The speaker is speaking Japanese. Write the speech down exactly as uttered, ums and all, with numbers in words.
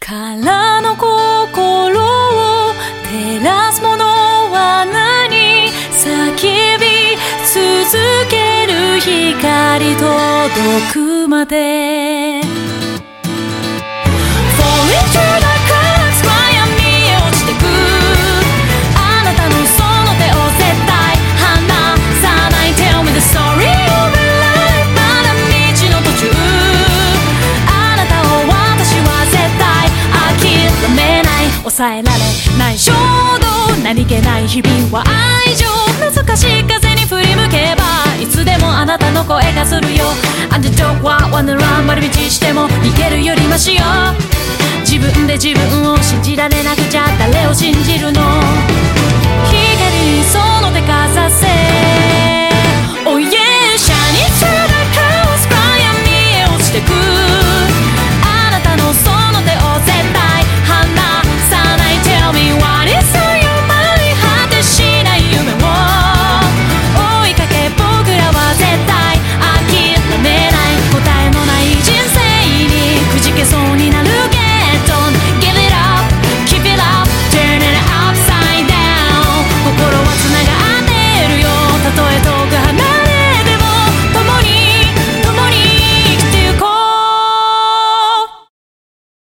からの心を照らすものは何、叫び続ける光届くまで Fall into the cracks 暗闇へ落ちてく、あなたのその手を絶対離さない Tell me the story of your life まだ道の途中、あなたを私は絶対諦めない、抑えられない衝動、何気ない日々は愛情、懐かしい風に振り向けばいつでもあなたの声がするよ。 Underdog はwanna run 丸道しても逃げるよりマシよ。自分で自分を信じられなくちゃ誰を信じるの。